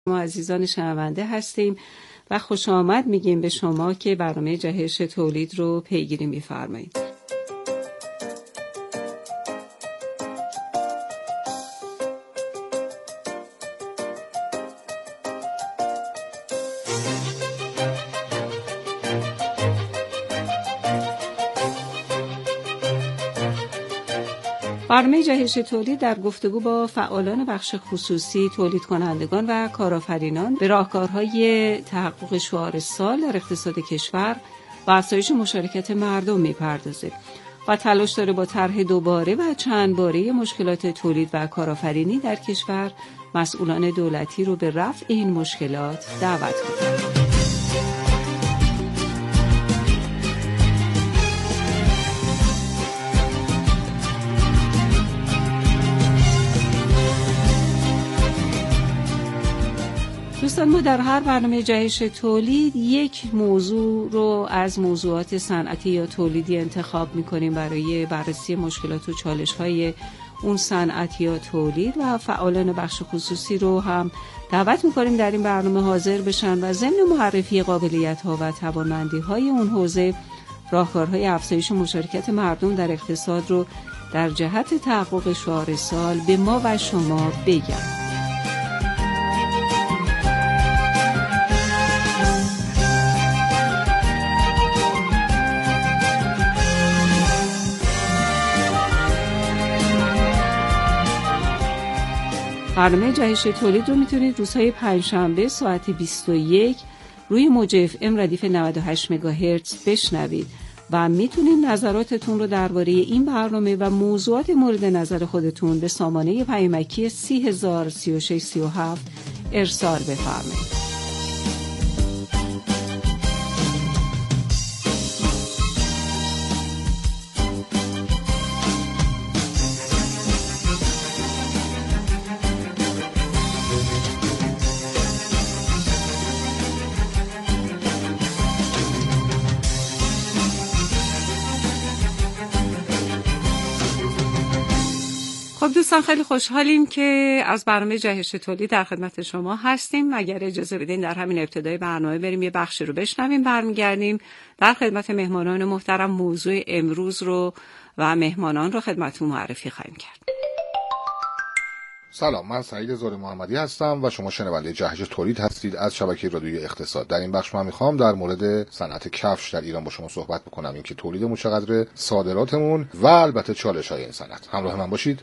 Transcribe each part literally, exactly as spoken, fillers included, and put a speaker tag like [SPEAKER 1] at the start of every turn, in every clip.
[SPEAKER 1] ما عزیزان شنونده هستیم و خوش آمد میگیم به شما که برنامه جهش تولید رو پیگیری میفرمایید. برنامه جهش تولید در گفتگو با فعالان بخش خصوصی، تولید کنندگان و کارآفرینان به راهکارهای تحقق شعار سال در اقتصاد کشور و افزایش مشارکت مردم میپردازه و تلاش داره با طرح دوباره و چند باره مشکلات تولید و کارآفرینی در کشور مسئولان دولتی رو به رفع این مشکلات دعوت کنه. دوستان، ما در هر برنامه جهش تولید یک موضوع رو از موضوعات صنعتی یا تولیدی انتخاب می‌کنیم برای بررسی مشکلات و چالش‌های اون صنعت یا تولید و فعالان بخش خصوصی رو هم دعوت می‌کنیم در این برنامه حاضر بشن و ضمن معرفی قابلیت‌ها و توانمندی‌های اون حوزه راهکارهای افزایش مشارکت مردم در اقتصاد رو در جهت تحقق شعار سال به ما و شما بگن. برنامه جهش تولید رو میتونید روزهای پنجشنبه ساعت بیست و یک روی موج اف ام ردیف نود و هشت مگاهرتز بشنوید و میتونید نظراتتون رو درباره این برنامه و موضوعات مورد نظر خودتون به سامانه پیامکی سی هزار سی و شش سی و هفت ارسال بفرمایید. خب دوستان، خیلی خوشحالیم که از برنامه جهش تولید در خدمت شما هستیم. اگر اجازه بدین در همین ابتدای برنامه بریم یه بخشی رو بشنویم، برمیگردیم در خدمت مهمانان محترم موضوع امروز رو و مهمانان رو خدمتتون معرفی خواهیم کرد.
[SPEAKER 2] سلام، من سعید زاده محمدی هستم و شما شنونده جهش تولید هستید از شبکه رادیویی اقتصاد. در این بخش من میخوام در مورد صنعت کفش در ایران با شما صحبت بکنم، اینکه تولیدمون چقدره، صادراتمون و البته چالش‌های این صنعت. همراه من باشید.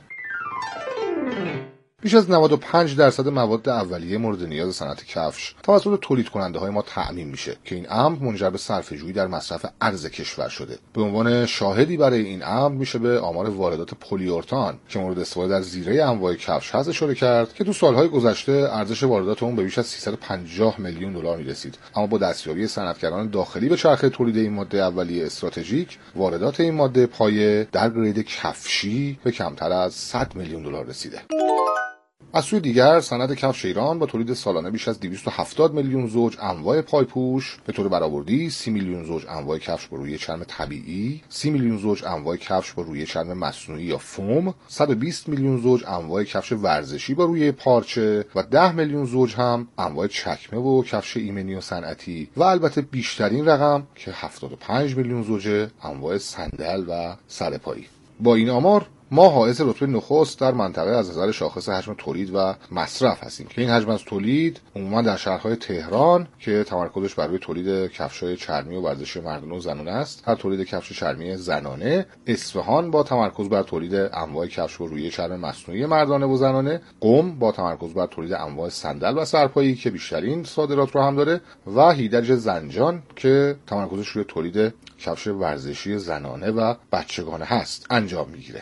[SPEAKER 2] بیش از نود و پنج درصد مواد اولیه مورد نیاز صنعت کفش توسط تولید کننده های ما تأمین میشه که این امر منجر به صرفه‌جویی در مصرف ارز کشور شده. به عنوان شاهدی برای این امر میشه به آمار واردات پلیورتان که مورد استفاده در زیره انواع کفش هست اشاره کرد که تو سالهای گذشته ارزش واردات اون به بیش از سیصد و پنجاه میلیون دلار میرسید، اما با دستیابی صنعتگران داخلی به چرخه تولید این ماده اولیه استراتژیک، واردات این ماده پایه در گرید کفشی به کمتر از صد میلیون دلار رسیده. از سوی دیگر صنعت کفش ایران با تولید سالانه بیش از دویست و هفتاد میلیون زوج انواع پایپوش، به طور برآوردی سی میلیون زوج انواع کفش با روی چرم طبیعی، سی میلیون زوج انواع کفش با روی چرم مصنوعی یا فوم، صد و بیست میلیون زوج انواع کفش ورزشی با روی پارچه و ده میلیون زوج هم انواع چکمه و کفش ایمنی و صنعتی و البته بیشترین رقم که هفتاد و پنج میلیون زوج انواع صندل و سرپایی. با این آمار ما حائز رتبه نخست در منطقه از نظر شاخص حجم تولید و مصرف هستیم که این حجم از تولید عموما در شهرهای تهران که تمرکزش بر روی تولید کفش‌های چرمی و ورزشی مردانه و زنانه است، در تولید کفش چرمی زنانه، اصفهان با تمرکز بر تولید انواع کفش با روی چرم مصنوعی مردانه و زنانه، قم با تمرکز بر تولید انواع صندل و سرپایی که بیشترین صادرات رو هم داره و هیدرج زنجان که تمرکزش روی تولید کفش ورزشی زنانه و بچگانه هست انجام میگیره.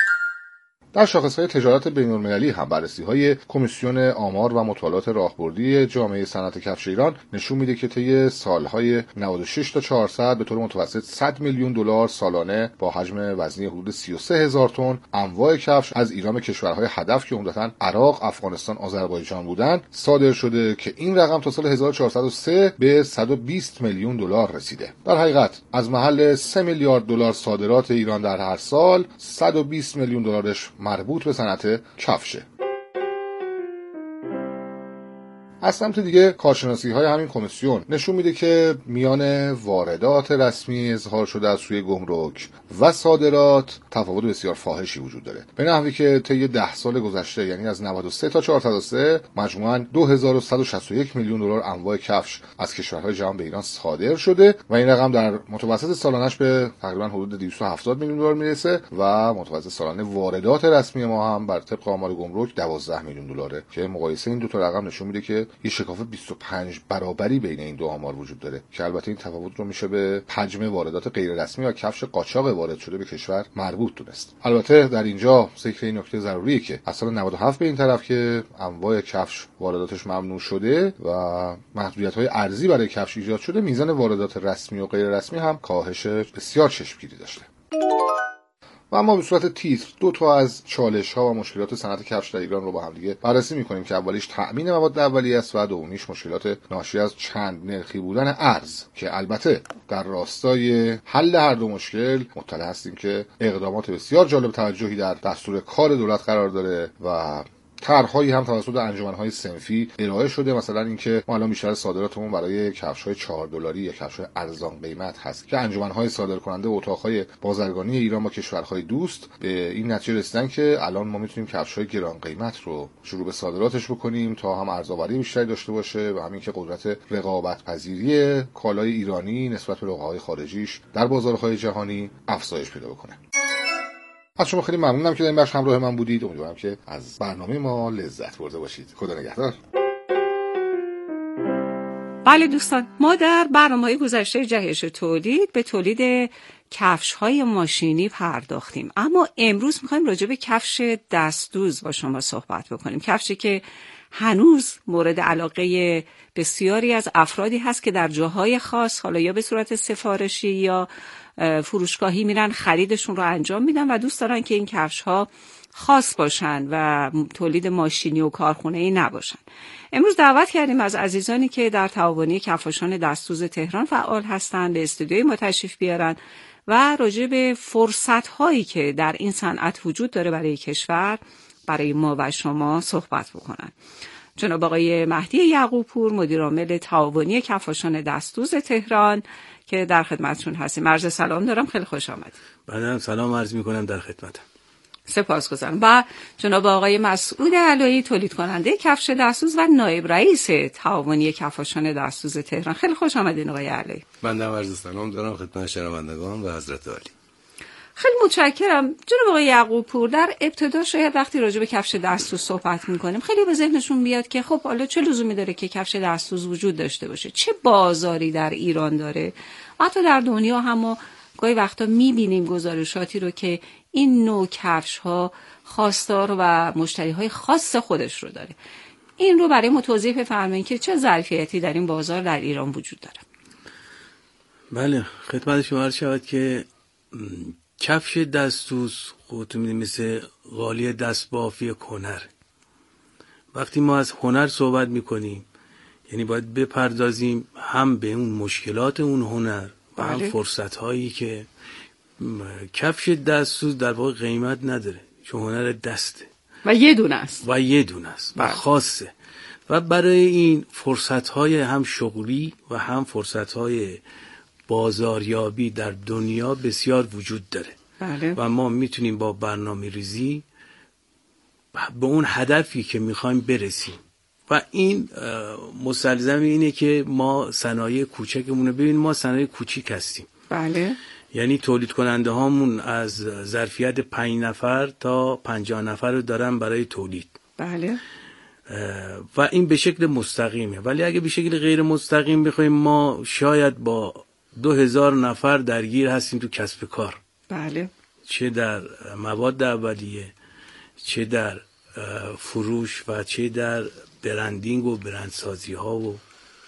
[SPEAKER 2] در شاخص‌های تجارت بین‌المللی هم بررسی‌های کمیسیون آمار و مطالعات راهبردی جامعه صنعت کفش ایران نشون میده که طی سال‌های نود و شش تا چهارصد به طور متوسط صد میلیون دلار سالانه با حجم وزنی حدود سی و سه هزار تن انواع کفش از ایران به کشورهای هدف که عمدتاً عراق، افغانستان، آذربایجان بودند صادر شده که این رقم تا سال هزار و چهارصد و سه به صد و بیست میلیون دلار رسیده. در حقیقت از محل سه میلیارد دلار صادرات ایران در هر سال صد و بیست میلیون دلارش مربوط به صنعت کفشه. از سمت دیگه کارشناسی های همین کمیسیون نشون میده که میان واردات رسمی اظهار شده از سوی گمرک و صادرات تفاوت بسیار فاحشی وجود داره، به نحوی که طی ده سال گذشته، یعنی از نود و سه تا چهارصد و سه، مجموعاً دو هزار و صد و شصت و یک میلیون دلار انواع کفش از کشورهای جهان به ایران صادر شده و این رقم در متوسط سالانش به تقریباً حدود دویست و هفتاد میلیون دلار میرسه و متوسط سالانه واردات رسمی ما هم بر طبق آمار گمرک دوازده میلیون دلاره که مقایسه این دو تا رقم نشون میده که یه شکاف بیست و پنج برابری بین این دو آمار وجود داره که البته این تفاوت رو میشه به حجم واردات غیر رسمی یا کفش قاچاق وارد شده به کشور مربوط دونست. البته در اینجا ذکر این نکته ضروریه که از سال نود و هفت به این طرف که انواع کفش وارداتش ممنوع شده و محدودیت‌های ارزی برای کفش ایجاد شده، میزان واردات رسمی و غیر رسمی هم کاهش بسیار چشمگیری داشته. و اما به صورت تیتر دو تا از چالش‌ها و مشکلات صنعت کفش در ایران رو با هم دیگه بررسی می‌کنیم که اولیش تأمین مواد اولیه است و دومیش مشکلات ناشی از چند نرخی بودن ارز که البته در راستای حل هر دو مشکل مطلع هستیم که اقدامات بسیار جالب توجهی در دستور کار دولت قرار داره و طرح‌هایی هم توسط انجمن‌های صنفی ارائه شده. مثلا اینکه ما الان بیشتر صادراتمون برای کفش‌های چهار دلاری یا کفش‌های ارزان قیمت هست که انجمن‌های صادرکننده و اتاق‌های بازرگانی ایران با کشورهای دوست به این نتیجه رسیدن که الان ما میتونیم کفش‌های گران قیمت رو شروع به صادراتش بکنیم تا هم ارزآوری بیشتری داشته باشه و همین که قدرت رقابت‌پذیری کالای ایرانی نسبت به رقبای خارجیش در بازارهای جهانی افزایش پیدا بکنه. از شما خیلی ممنونم که در این بخش همراه من بودید. امیدوارم که از برنامه ما لذت برده باشید. خدا نگهدار.
[SPEAKER 1] بله دوستان، ما در برنامه‌های گذشته جهش تولید به تولید کفش‌های ماشینی پرداختیم، اما امروز می‌خوایم راجع به کفش دستدوز با شما صحبت بکنیم. کفشی که هنوز مورد علاقه بسیاری از افرادی هست که در جاهای خاص، حالا یا به صورت سفارشی یا فروشگاهی میرن خریدشون رو انجام میدن و دوست دارن که این کفش ها خاص باشن و تولید ماشینی و کارخونه‌ای نباشن. امروز دعوت کردیم از عزیزانی که در تعاونی کفاشان دستدوز تهران فعال هستن به استودیوی ما تشریف بیارن و راجع به فرصت هایی که در این صنعت وجود داره برای کشور، برای ما و شما صحبت بکنن. جناب آقای مهدی یعقوبپور، مدیر عامل تعاونی کفاشان دستدوز تهران که در خدمتشون هستیم. عرض سلام دارم، خیلی خوش آمدید.
[SPEAKER 3] بنده سلام عرض میکنم، در خدمتم.
[SPEAKER 1] سپاسگزارم. و جناب آقای مسعود علایی، تولید کننده کفش دستدوز و نایب رئیس تعاونی کفاشان دستدوز تهران. خیلی خوش آمدید آقای علایی.
[SPEAKER 3] بنده عرض سلام دارم خدمت شنوندگان و حضرت عالی.
[SPEAKER 1] خیلی متشکرم. جناب آقای یعقوبپور، در ابتدا شاید وقتی راجع به کفش دستدوز صحبت میکنیم خیلی به ذهنشون بیاد که خب حالا چه لزومی داره که کفش دستدوز وجود داشته باشه، چه بازاری در ایران داره. حتی در دنیا هم ما گاهی وقتا میبینیم گزارشاتی رو که این نوع کفش ها خواستار و مشتری های خاص خودش رو داره. این رو برای ما توضیح بفرمایید که چه ظرفیتی در این بازار در ایران وجود داره.
[SPEAKER 3] بله، خدمت شما عرض شود که کفش دستدوز خودتون می‌دونید مثل قالی دستبافی هنر. وقتی ما از هنر صحبت میکنیم یعنی باید بپردازیم هم به اون مشکلات اون هنر و هم فرصت هایی که کفش دستدوز در واقع قیمت نداره چون هنر دسته
[SPEAKER 1] و یه دونه است
[SPEAKER 3] و یه دونه است و خاصه و برای این فرصت های هم شغلی و هم فرصت های بازاریابی در دنیا بسیار وجود داره.
[SPEAKER 1] بله.
[SPEAKER 3] و ما میتونیم با برنامه ریزی به اون هدفی که میخوایم برسیم و این مستلزم اینه که ما صنایع کوچکمون رو ببینیم. ما صنایع کوچیک هستیم.
[SPEAKER 1] بله.
[SPEAKER 3] یعنی تولید کننده هامون از ظرفیت پنج نفر تا پنجاه نفر رو دارن برای تولید.
[SPEAKER 1] بله.
[SPEAKER 3] و این به شکل مستقیمه، ولی اگه به شکل غیر مستقیم بخوایم ما شاید با دو هزار نفر درگیر هستیم تو کسب کار.
[SPEAKER 1] بله.
[SPEAKER 3] چه در مواد اولیه، چه در فروش و چه در برندینگ و برندسازی ها. و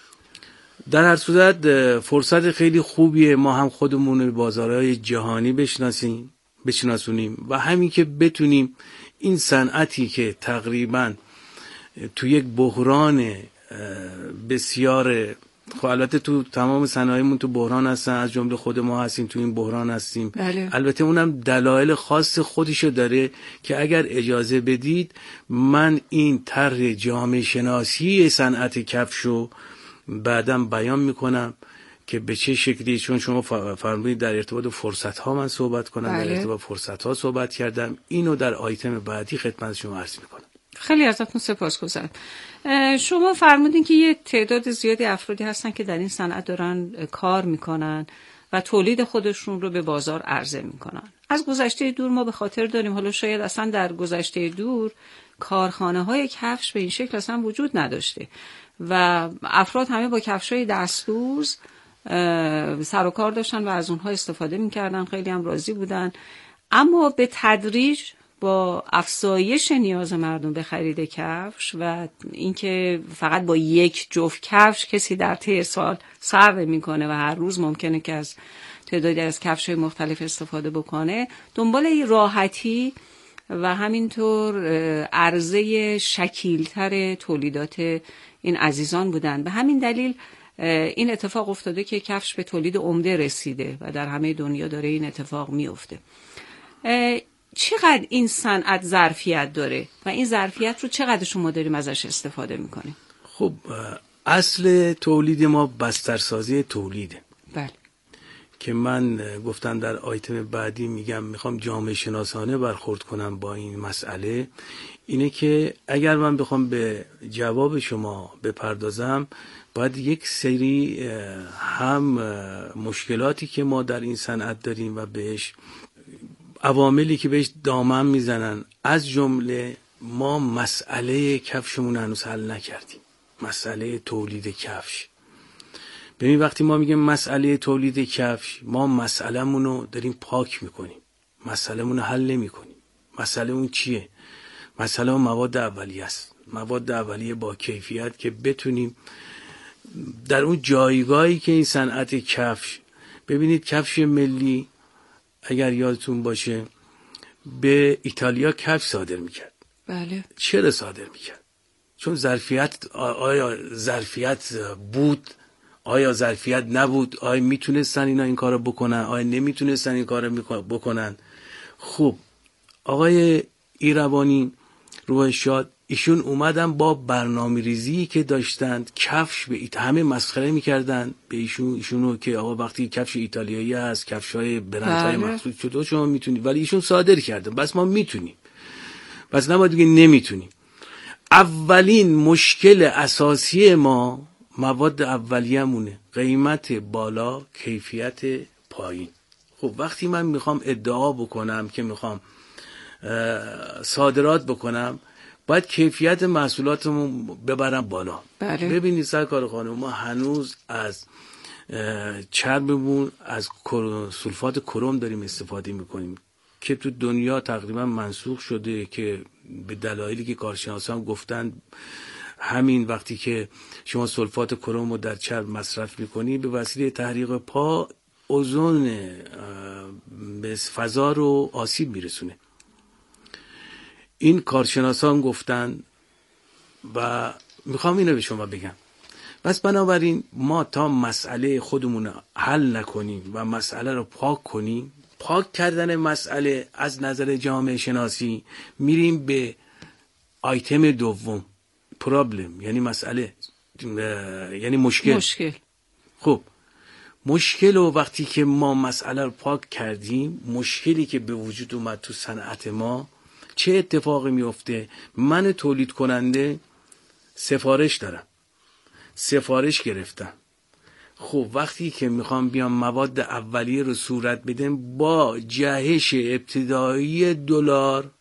[SPEAKER 3] در هر صورت فرصت خیلی خوبیه ما هم خودمون رو بازارهای جهانی بشناسیم بشناسونیم و همین که بتونیم این صنعتی که تقریبا تو یک بحران بسیار خب البته تو تمام صنایعمون تو بحران هستن، از جمله خود ما هستیم تو این بحران هستیم.
[SPEAKER 1] بله.
[SPEAKER 3] البته اونم دلایل خاص خودشو داره که اگر اجازه بدید من این طرح جامعه شناسی صنعت کفشو بعدم بیان میکنم که به چه شکلی، چون شما فرمودید در ارتباط فرصت ها من صحبت کنم. بله. در ارتباط فرصت ها صحبت کردم، اینو در آیتم بعدی خدمت شما عرض میکنم.
[SPEAKER 1] خیلی ازتون سپاسگزارم. شما فرمودین که یه تعداد زیادی افرادی هستن که در این صنعت دارن کار میکنن و تولید خودشون رو به بازار عرضه میکنن. از گذشته دور ما به خاطر داریم، حالا شاید اصلا در گذشته دور کارخانه های کفش به این شکل اصلا وجود نداشته و افراد همه با کفشای دستدوز سر و کار داشتن و از اونها استفاده میکردن، خیلی هم راضی بودن. اما به تدریج با افزایش نیاز مردم به خرید کفش و اینکه فقط با یک جفت کفش کسی در طی سال سر نمی‌کنه و هر روز ممکنه که از تعدادی از کفش‌های مختلف استفاده بکنه، دنبال راحتی و همینطور عرضه شکیل‌تر تولیدات این عزیزان بودن. به همین دلیل این اتفاق افتاده که کفش به تولید عمده رسیده و در همه دنیا داره این اتفاق میفته. چقدر این صنعت ظرفیت داره و این ظرفیت رو چقدر شما داریم ازش استفاده میکنیم؟
[SPEAKER 3] خب اصل تولید ما بسترسازی تولیده.
[SPEAKER 1] بله.
[SPEAKER 3] که من گفتم در آیتم بعدی میگم میخوام جامعه شناسانه برخورد کنم با این مسئله. اینه که اگر من بخوام به جواب شما بپردازم، باید یک سری هم مشکلاتی که ما در این صنعت داریم و بهش عواملی که بهش دامن میزنن، از جمله ما مسئله کفشمون هنوز حل نکردیم. مسئله تولید کفش. ببین وقتی ما میگیم مسئله تولید کفش، ما مسئله‌مون رو داریم پاک میکنیم، مسئله‌مون رو حل نمیکنیم. مسئله اون چیه؟ مسئله اون مواد اولیه است. مواد اولیه با کیفیت که بتونیم در اون جایگاهی که این صنعت کفش، ببینید کفش ملی اگر یادتون باشه به ایتالیا کفش صادر میکرد.
[SPEAKER 1] بله.
[SPEAKER 3] چرا صادر میکرد؟ چون ظرفیت، آیا ظرفیت بود؟ آیا ظرفیت نبود؟ آیا میتونستن اینا این کارو بکنن؟ آیا نمیتونستن این کارو بکنن؟ خب آقای ایروانی روح شاد، ایشون اومدن با برنامه ریزی که داشتند کفش به ایت... همه مسخره میکردن به ایشون ایشونو که آقا وقتی کفش ایتالیایی هست، کفش‌های برندهای مخصوص شده شما میتونید، ولی ایشون صادر کردن بس ما میتونیم، بس نباید بگیم نمیتونیم. اولین مشکل اساسی ما مواد اولیه‌مونه، قیمت بالا، کیفیت پایین. خب وقتی من میخوام ادعا بکنم که میخوام صادرات بکنم، باید کیفیت محصولاتمون ببرم بالا.
[SPEAKER 1] بله.
[SPEAKER 3] ببینید سرکار خانم، ما هنوز از چربمون از سولفات کروم داریم استفاده میکنیم که تو دنیا تقریبا منسوخ شده، که به دلایلی که کارشناسان گفتن همین وقتی که شما سولفات کروم رو در چرب مصرف میکنی به وسیله تحریق پا اوزون به فضا رو آسیب میرسونه. این کارشناسان گفتن و میخوام اینو به شما بگم. بس بنابراین ما تا مسئله خودمون حل نکنیم و مسئله رو پاک کنیم، پاک کردن مسئله از نظر جامعه شناسی، میریم به آیتم دوم، پرابلم، یعنی مسئله، یعنی مشکل.
[SPEAKER 1] مشکل.
[SPEAKER 3] خب مشکل رو وقتی که ما مسئله رو پاک کردیم، مشکلی که به وجود اومد تو صنعت ما، چه اتفاقی میفته؟ من تولید کننده سفارش دارم، سفارش گرفتم. خب وقتی که میخوام بیام مواد اولیه رو صورت بدم، با جهش ابتدایی دلار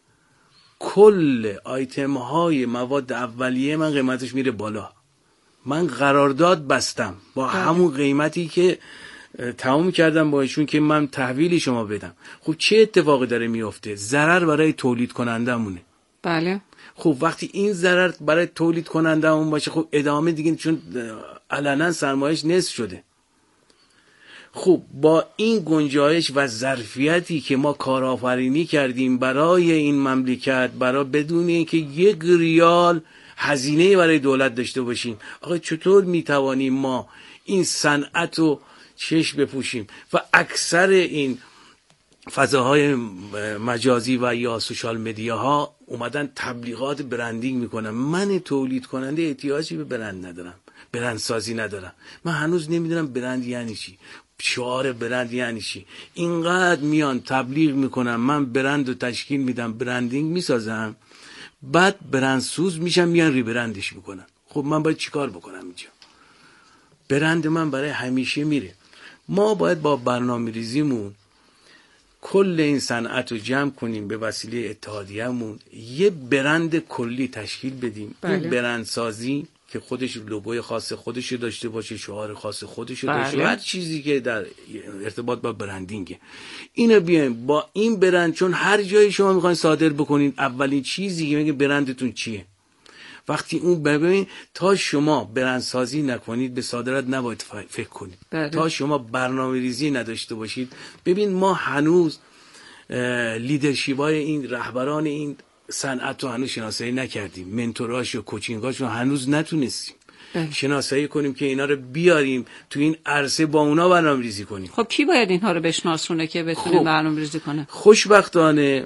[SPEAKER 3] کل آیتم های مواد اولیه من قیمتش میره بالا. من قرارداد بستم با همون قیمتی که تمام کردم با ایشون که من تحویل شما بدم. خب چه اتفاقی داره میفته؟ ضرر برای تولید کننده مونه.
[SPEAKER 1] بله.
[SPEAKER 3] خب وقتی این ضرر برای تولید کننده مون باشه، خب ادامه دیگه، چون علنا سرمایش نصف شده. خب با این گنجایش و ظرفیتی که ما کارآفرینی کردیم برای این مملکت، برای بدون اینکه یک ریال هزینه برای دولت داشته باشیم. آقا چطور میتوانیم ما این صنعت رو چشم بپوشیم؟ و اکثر این فضاهای مجازی و یا سوشال مدیا ها اومدن تبلیغات برندینگ میکنن. من تولید کننده احتیاجی به برند ندارم، برندسازی ندارم. من هنوز نمیدونم برند یعنی چی، شعار برند یعنی چی. اینقدر میان تبلیغ میکنن من برند رو تشکیل میدم، برندینگ میسازم، بعد برندسوز میشم میان ریبرندش میکنن. خب من باید چیکار بکنم اینجا؟ برند من برای همیشه میره. ما باید با برنامه ریزیمون کل این صنعت رو جمع کنیم، به وسیله اتحادیه‌مون یه برند کلی تشکیل بدیم. بله. این برندسازی که خودش لوگوی خاص خودش داشته باشه، شعار خاص خودش داشته باشه، هر چیزی که در ارتباط با برندینگه، اینو بیایم با این برند. چون هر جایی شما میخواین صادر بکنین، اولین چیزی که میگه برندتون چیه. وقتی اون ببین، تا شما برندسازی نکنید به صادرات نباید فکر کنید. بله. تا شما برنامه ریزی نداشته باشید. ببین ما هنوز لیدرشیپای این رهبران این صنعت رو هنوز شناسایی نکردیم، منتوراش و کوچینگاش رو هنوز نتونستیم بله. شناسایی کنیم که اینا رو بیاریم تو این عرصه، با اونا برنامه ریزی کنیم.
[SPEAKER 1] خب کی باید اینها رو بشناسونه که بتونه برنامه ریزی کنه؟
[SPEAKER 3] خوشبختانه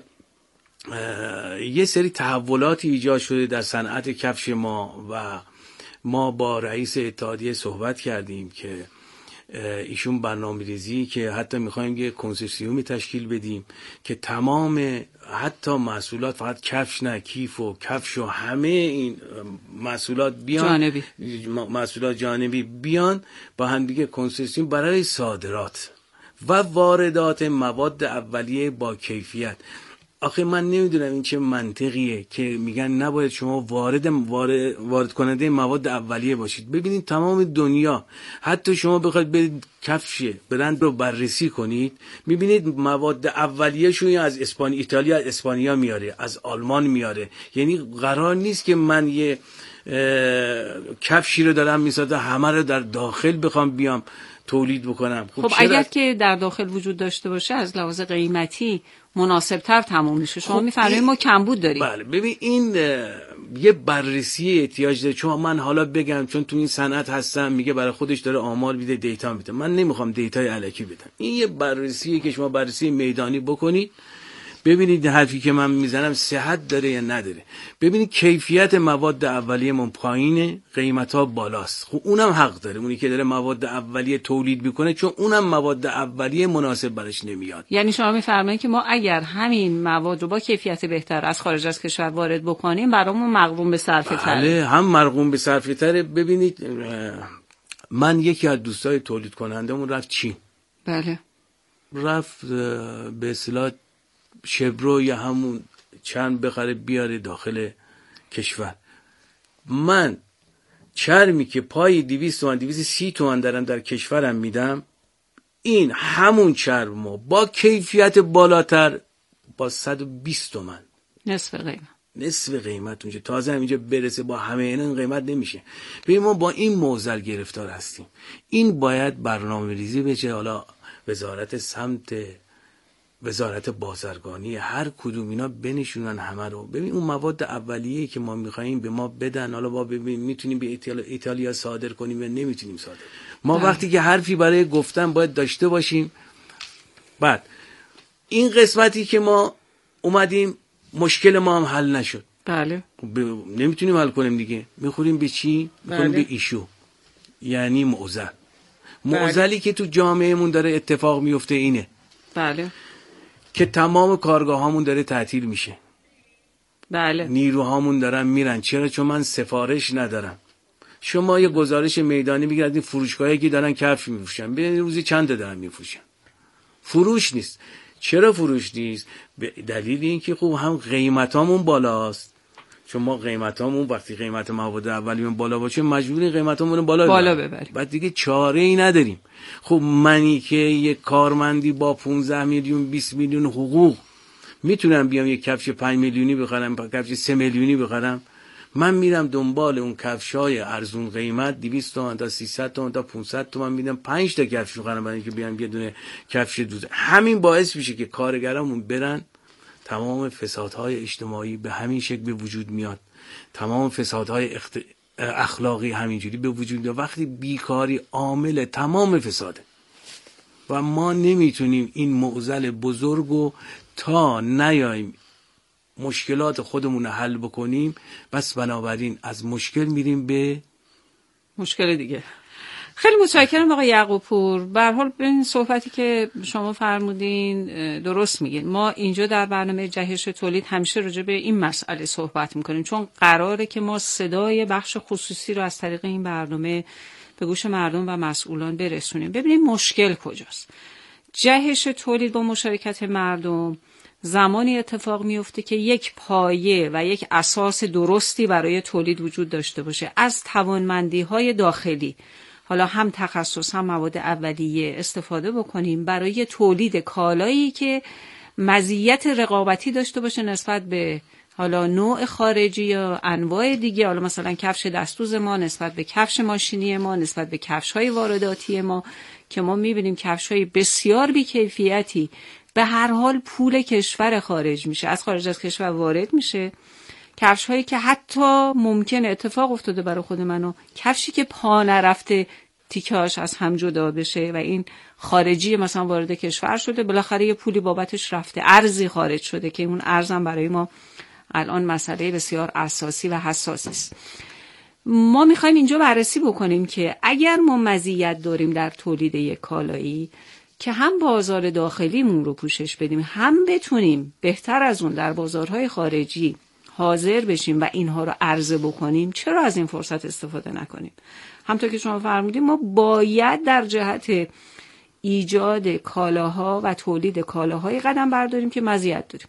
[SPEAKER 3] یه سری تحولاتی ایجاد شده در صنعت کفش ما و ما با رئیس اتحادیه صحبت کردیم که ایشون برنامه‌ریزی که حتی می‌خوایم یه کنسورسیومی تشکیل بدیم که تمام حتی محصولات، فقط کفش نه، کیف و کفش و همه این محصولات بیان
[SPEAKER 1] جانبی
[SPEAKER 3] محصولات جانبی بیان با هم دیگه کنسورسیوم برای صادرات و واردات مواد اولیه با کیفیت. آخه من نمیدونم این چه منطقیه که میگن نباید شما وارد وارد, وارد کننده مواد اولیه باشید. ببینید تمام دنیا، حتی شما بخواید برید کفش برند رو بررسی کنید، میبینید مواد اولیه شون از اسپانیا، ایتالیا از اسپانیا میاره، از آلمان میاره. یعنی قرار نیست که من یه کفشی رو دارم میسازم همه رو در داخل بخوام بیام تولید بکنم.
[SPEAKER 1] خب, خب اگر که در داخل وجود داشته باشه از لحاظ قیمتی مناسبتر تموم میشه. شما خب میفرمایید ما کمبود داریم.
[SPEAKER 3] بله ببین این یه بررسی احتیاج داره. چون من حالا بگم چون تو این صنعت هستم، میگه برای خودش داره آمار میده، دیتا میده. من نمیخوام دیتای الکی بدم. این یه بررسیه که شما بررسی میدانی بکنید، ببینید حرفی که من میزنم صحت داره یا نداره. ببینید کیفیت مواد اولیه من پایینه، قیمت‌ها بالاست. خب اونم حق داره، اونی که داره مواد اولیه تولید میکنه، چون اونم مواد اولیه مناسب براش نمیاد.
[SPEAKER 1] یعنی شما میفرمایید که ما اگر همین مواد رو با کیفیت بهتر از خارج از کشور وارد بکنیم برامون مغروم به صرفه تره.
[SPEAKER 3] بله هم مغروم به صرفه تره. ببینید من یکی از دوستای تولید کنندمون رفت چین.
[SPEAKER 1] بله.
[SPEAKER 3] رفت به اصطلاح شبرو یا همون چرم بخره بیاره داخل کشور. من چرمی که پای دویست تومن دویست سی تومن دارم در کشورم میدم، این همون چرمو با کیفیت بالاتر با صد و بیست تومن
[SPEAKER 1] نصف قیمت
[SPEAKER 3] نصف قیمت اونجا تازه هم اینجا برسه، با همه این قیمت نمیشه. ببین ما با این معضل گرفتار هستیم. این باید برنامه ریزی بشه. حالا وزارت سمت، وزارت بازرگانی، هر کدوم اینا بنشونن همه رو. ببین اون مواد اولیه که ما میخواییم به ما بدن، حالا با ببین میتونیم به ایتالیا, ایتالیا صادر کنیم یا نمیتونیم صادر. ما ده. وقتی که حرفی برای گفتن باید داشته باشیم. بعد این قسمتی که ما اومدیم مشکل ما هم حل نشد.
[SPEAKER 1] بله.
[SPEAKER 3] ب... نمیتونیم حل کنیم دیگه. میخوریم به چی؟ میخوریم بله. به ایشو، یعنی معضل. معضلی بله. که تو جامعهمون داره اتفاق میفته اینه.
[SPEAKER 1] بله.
[SPEAKER 3] که تمام کارگاه هامون داره تعطیل میشه.
[SPEAKER 1] بله.
[SPEAKER 3] نیروهامون دارن میرن. چرا؟ چون من سفارش ندارم. شما یه گزارش میدانی بگید از این فروشگاهایی که دارن کفش میفروشن، ببین روزی چند دارن میفروشن. فروش نیست. چرا فروش نیست؟ به دلیل اینکه خب هم قیمتامون بالاست. چون ما قیمتامون وقتی قیمت مواد اولیه بالا باشه مجبوریم قیمتامون بالا
[SPEAKER 1] بالا ببریم.
[SPEAKER 3] بعد دیگه چاره ای نداریم. خب منی که یک کارمندی با پانزده میلیون بیست میلیون حقوق میتونم بیام یک کفش پنج میلیونی بخرم، کفش سه میلیونی بخرم، من میرم دنبال اون کفشای ارزون قیمت دویست تومن تا سیصد تومن تا پانصد تومن میدم پنج تا کفش بخرم برای اینکه بیام یه دونه کفش دوزه. همین باعث میشه که کارگرامون برن، تمام فسادهای اجتماعی به همین شکل به وجود میاد. تمام فسادهای اخت... اخلاقی همینجوری به وجود میاد. وقتی بیکاری عامل تمام فساده و ما نمیتونیم این معضل بزرگو تا نیاییم مشکلات خودمون رو حل بکنیم، بس بنابراین از مشکل میریم به
[SPEAKER 1] مشکل دیگه. خیلی متشکرم آقای یعقوبپور. به هر حال این صحبتی که شما فرمودین درست میگین. ما اینجا در برنامه جهش تولید همیشه راجع به این مسئله صحبت میکنیم، چون قراره که ما صدای بخش خصوصی رو از طریق این برنامه به گوش مردم و مسئولان برسونیم. ببینیم مشکل کجاست. جهش تولید با مشارکت مردم زمانی اتفاق میفته که یک پایه و یک اساس درستی برای تولید وجود داشته باشه. از توانمندی‌های داخلی، حالا هم تخصص هم مواد اولیه، استفاده بکنیم برای تولید کالایی که مزیت رقابتی داشته باشه نسبت به حالا نوع خارجی یا انواع دیگه. حالا مثلا کفش دستوز ما نسبت به کفش ماشینی ما، نسبت به کفش‌های وارداتی ما، که ما می‌بینیم کفش‌های بسیار بی‌کیفیتی به هر حال پول کشور خارج میشه، از خارج از کشور وارد میشه. کفش هایی که حتی ممکنه اتفاق افتاده برای خود منو، کفشی که پا نرفته تیکه‌اش از هم جدا بشه و این خارجی مثلا وارد کشور شده، بالاخره یه پولی بابتش رفته، ارزی خارج شده که اون ارزم برای ما الان مسئله بسیار اساسی و حساسی است. ما میخوایم اینجا بررسی بکنیم که اگر ما مزیت داریم در تولید یک کالایی که هم بازار داخلیمون رو پوشش بدیم، هم بتونیم بهتر از اون در بازارهای خارجی حاضر بشیم و اینها رو عرضه بکنیم، چرا از این فرصت استفاده نکنیم؟ همونطور که شما فرمودید ما باید در جهت ایجاد کالاها و تولید کالاهای قدم برداریم که مزیت داریم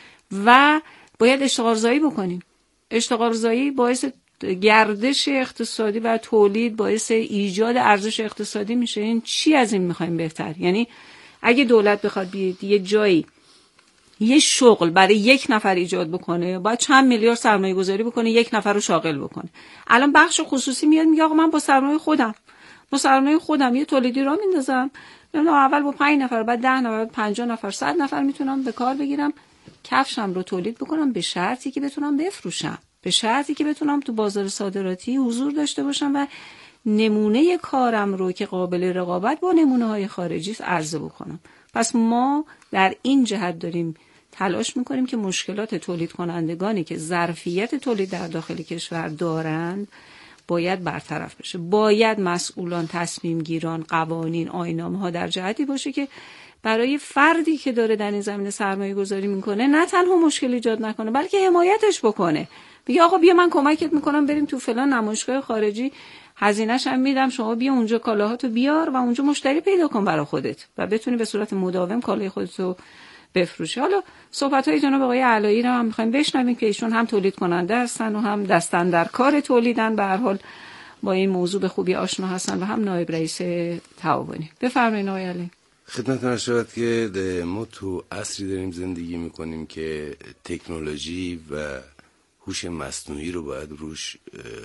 [SPEAKER 1] و باید اشتغالزایی بکنیم. اشتغالزایی باعث گردش اقتصادی و تولید، باعث ایجاد ارزش اقتصادی میشه. این چی از این میخوایم بهتر؟ یعنی اگه دولت بخواد بیاد یه جایی یه شغل برای یک نفر ایجاد بکنه، باید چند میلیارد سرمایه گذاری بکنه یک نفر رو شاغل بکنه. الان بخش خصوصی میاد میگه آقا من با سرمایه خودم با سرمایه خودم یه تولیدی را میندازم، اول با پنج نفر، بعد ده نفر، بعد پنجاه نفر، صد نفر میتونم به کار بگیرم، کفشم رو تولید بکنم، به شرطی که بتونم بفروشم، به شرطی که بتونم تو بازار صادراتی حضور داشته باشم و نمونه کارم رو که قابل رقابت با نمونه های خارجی است عرضه بکنم. پس ما در این جهت داریم تلاش میکنیم که مشکلات تولید کنندگانی که ظرفیت تولید در داخل کشور دارند باید برطرف بشه. باید مسئولان، تصمیم گیران، قوانین، آیین‌نامه ها در جهتی باشه که برای فردی که داره در این زمینه سرمایه گذاری میکنه نه تنها مشکل ایجاد نکنه بلکه حمایتش بکنه. بگه آقا بیا من کمکت میکنم، بریم تو فلان نمایشگاه خارجی، هزینه‌ش هم میدم، شما بیا اونجا کالاهاتو بیار و اونجا مشتری پیدا کن برای خودت و بتونی به صورت مداوم کالای خودتو بفروشی. حالا صحبت‌های جناب آقای علایی رو هم می‌خوایم بشنویم که ایشون هم تولید کننده هستن و هم دستن در کار تولیدن، به هر حال با این موضوع به خوبی آشنا هستن و هم نایب رئیس تعاونی. بفرمایید آقای علایی.
[SPEAKER 4] خدمتتون عرض شود که ما تو عصری داریم زندگی می‌کنیم که تکنولوژی و هوش مصنوعی رو باید روش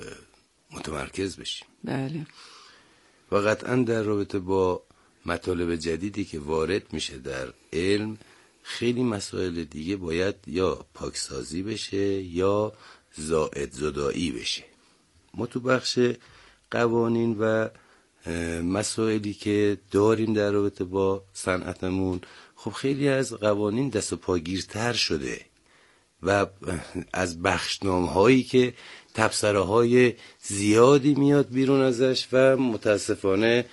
[SPEAKER 4] متمرکز بشیم.
[SPEAKER 1] بله.
[SPEAKER 4] و قطعاً در رابطه با مطالب جدیدی که وارد میشه در علم، خیلی مسائل دیگه باید یا پاکسازی بشه یا زائد زدایی بشه. ما تو بخش قوانین و مسائلی که داریم در رابطه با صنعتمون، خب خیلی از قوانین دست و پاگیرتر شده و از بخشنامه‌هایی که تبصره‌های زیادی میاد بیرون ازش و متاسفانه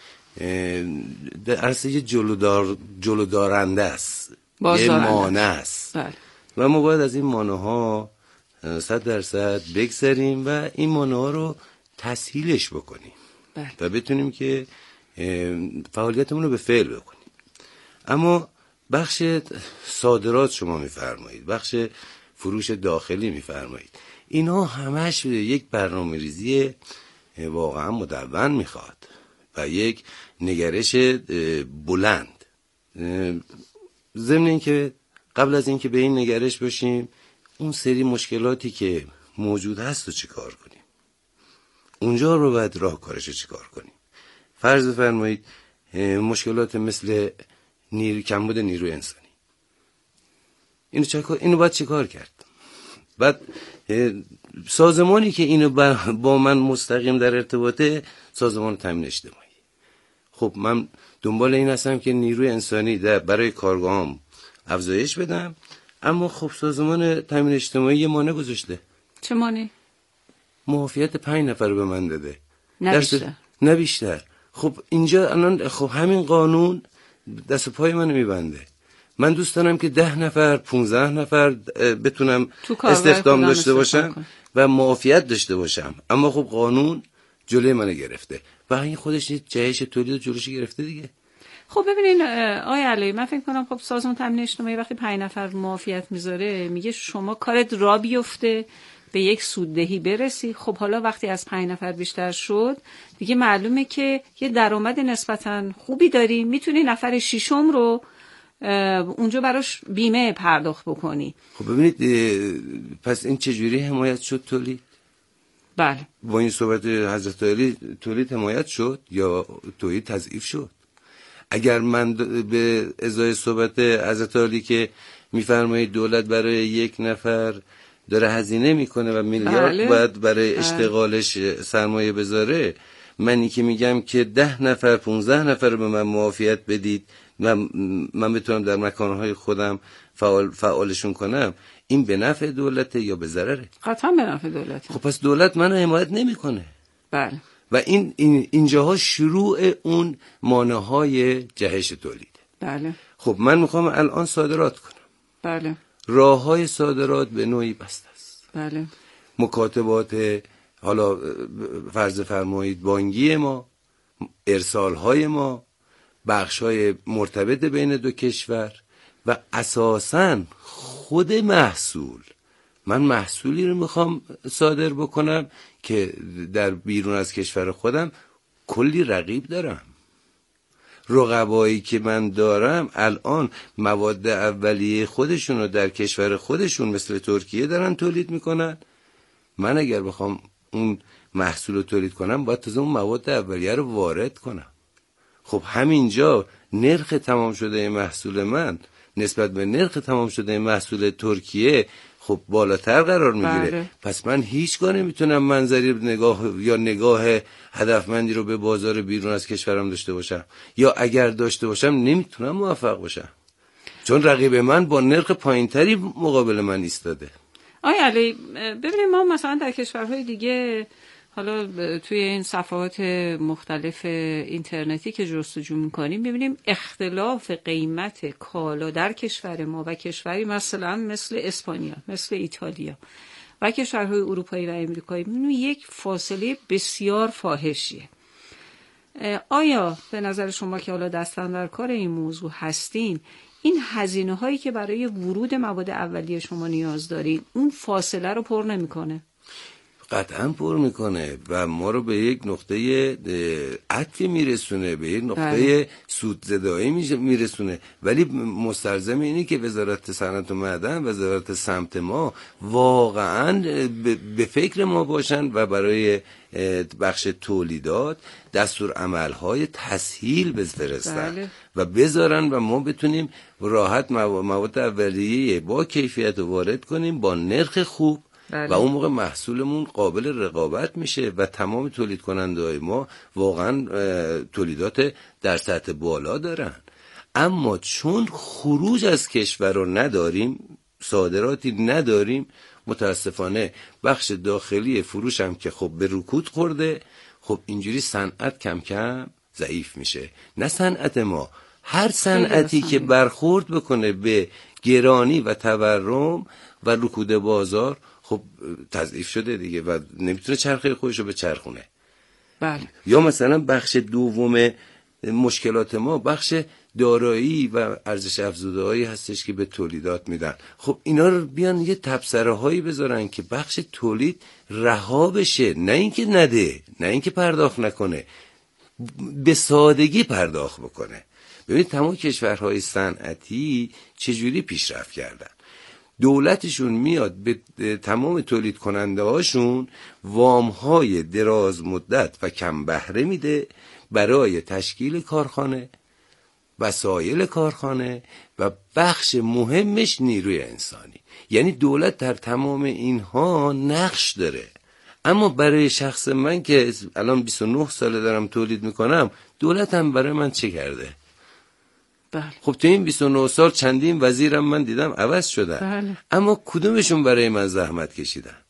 [SPEAKER 4] در اصل یه جلودار جلودارنده است، یه مانع است. بله. و ما باید از این مانع‌ها صد درصد بگذریم و این مانع‌ها رو تسهیلش بکنیم. بله. و بتونیم که فعالیتمون رو به فعل بکنیم. اما بخش صادرات شما میفرمایید، بخش فروش داخلی میفرمایید، اینا همش یک برنامه‌ریزی واقعا مدون میخواد و یک نگرش بلند. ضمن این که قبل از این که به این نگرش باشیم، اون سری مشکلاتی که موجود هست رو چی کار کنیم، اونجا رو باید راه کارش رو چی کار کنیم. فرض بفرمایید مشکلات مثل نیرو کمبود نیروی انسانی، اینو چه اینو باید چی کار کرد؟ بعد سازمانی که اینو با من مستقیم در ارتباطه سازمان تامین اجتماعی. خب من دنبال این هستم که نیروی انسانی در برای کارگاهام افزایش بدم، اما خب سازمان تامین اجتماعی مانع گذاشته.
[SPEAKER 1] چه مانع؟
[SPEAKER 4] معافیت پنج نفر رو به من داده،
[SPEAKER 1] نه بیشتر.
[SPEAKER 4] نه بیشتر. خب اینجا الان خب همین قانون دست و پای منو میبنده. من دوست دارم که ده نفر پونزده نفر بتونم استخدام داشته باشم و معافیت داشته باشم، اما خب قانون جلوی منو گرفته و این خودش جهش تولید جلوش گرفته دیگه.
[SPEAKER 1] خب ببینین آقای علی، من فکر کنم خب سازمان تامین اجتماعی وقتی پنج نفر معافیت میذاره میگه شما کارت را بیفته به یک سوددهی برسی. خب حالا وقتی از پنج نفر بیشتر شد دیگه معلومه که یه درآمد نسبتاً خوبی داری، میتونی نفر ششم رو اونجا براش بیمه پرداخت بکنی.
[SPEAKER 4] خب ببینید پس این چجوری حمایت شد تولید؟
[SPEAKER 1] بله
[SPEAKER 4] با این صحبت حضرت علی تولید حمایت شد یا تولید تضعیف شد؟ اگر من به ازای صحبت حضرت علی که میفرمایید دولت برای یک نفر داره هزینه میکنه و میلیارد بله. باید برای اشتغالش سرمایه بذاره، منی که میگم که ده نفر پونزده نفر رو به من معافیت بدید و من بتونم در مکانهای خودم فعال فعالشون کنم، این به نفع دولته یا به ضرره؟
[SPEAKER 1] قطعا به نفع دولته.
[SPEAKER 4] خب پس دولت منو حمایت نمیکنه.
[SPEAKER 1] بله.
[SPEAKER 4] و این, این اینجاها شروع اون مانع‌های جهش تولید.
[SPEAKER 1] بله.
[SPEAKER 4] خب من میخوام الان صادرات کنم.
[SPEAKER 1] بله.
[SPEAKER 4] راه‌های صادرات به نوعی بسته است.
[SPEAKER 1] بله.
[SPEAKER 4] مکاتبات حالا فرض فرمایید بانکی ما، ارسال‌های ما، بخش‌های مرتبط بین دو کشور و اساساً خود محصول. من محصولی رو میخوام صادر بکنم که در بیرون از کشور خودم کلی رقیب دارم. رقبایی که من دارم الان مواد اولیه خودشون رو در کشور خودشون مثل ترکیه دارن تولید میکنن. من اگر بخوام اون محصول رو تولید کنم باید تازه اون مواد اولیه رو وارد کنم. خب همینجا نرخ تمام شده محصول من نسبت به نرخ تمام شده محصول ترکیه خب بالاتر قرار میگیره.
[SPEAKER 1] بله.
[SPEAKER 4] پس من هیچگاه نمیتونم منظری نگاه یا نگاه هدفمندی رو به بازار بیرون از کشورم داشته باشم، یا اگر داشته باشم نمیتونم موفق باشم چون رقیب من با نرخ پایینتری مقابل من ایستاده.
[SPEAKER 1] آقای علی ببینیم ما مثلا در کشورهای دیگه حالا توی این صفحات مختلف اینترنتی که جستجو میکنیم ببینیم اختلاف قیمت کالا در کشور ما و کشوری مثلا مثل اسپانیا، مثل ایتالیا و کشورهای اروپایی و امریکایی میبینیم یک فاصله بسیار فاحشیه. آیا به نظر شما که حالا دستن در کار این موضوع هستین، این هزینه هایی که برای ورود مواد اولیه شما نیاز دارین اون فاصله رو پر نمیکنه؟
[SPEAKER 4] قطعا پر میکنه و ما رو به یک نقطه عطفی میرسونه، به یک نقطه سودزدایی میرسونه. ولی مستلزم اینی که وزارت صنعت و معدن، وزارت سمت ما واقعا به فکر ما باشن و برای بخش تولیدات دستور عملهای تسهیل بفرستن بله. و بذارن و ما بتونیم راحت مواد اولیه با کیفیت وارد کنیم با نرخ خوب بله. و اون موقع محصولمون قابل رقابت میشه و تمام تولید کننده های ما واقعا تولیدات در سطح بالا دارن. اما چون خروج از کشور رو نداریم، صادراتی نداریم، متاسفانه بخش داخلی فروش هم که خب به رکود خورده، خب اینجوری صنعت کم کم ضعیف میشه. نه صنعت ما، هر صنعتی که برخورد بکنه به گرانی و تورم و رکود بازار خب تضعیف شده دیگه و نمیتونه چرخه خودش رو به چرخونه.
[SPEAKER 1] بله.
[SPEAKER 4] یا مثلا بخش دوم مشکلات ما بخش دارایی و ارزش افزوده هایی هستش که به تولیدات میدن. خب اینا رو بیان یه تبصره هایی بذارن که بخش تولید رها بشه، نه اینکه نده، نه اینکه پرداخت نکنه، به سادگی پرداخت بکنه. ببینید تمام کشورهای صنعتی چجوری پیشرفت کردن. دولتشون میاد به تمام تولید کننده هاشون وام های دراز مدت و کم بهره میده برای تشکیل کارخانه، وسایل کارخانه و بخش مهمش نیروی انسانی. یعنی دولت در تمام اینها نقش داره. اما برای شخص من که الان بیست و نه ساله دارم تولید میکنم، دولت هم برای من چه کرده؟
[SPEAKER 1] بله.
[SPEAKER 4] خب تو این بیست و نه سال چندین وزیرم من دیدم عوض شدن.
[SPEAKER 1] بله.
[SPEAKER 4] اما کدومشون برای من زحمت کشیدن؟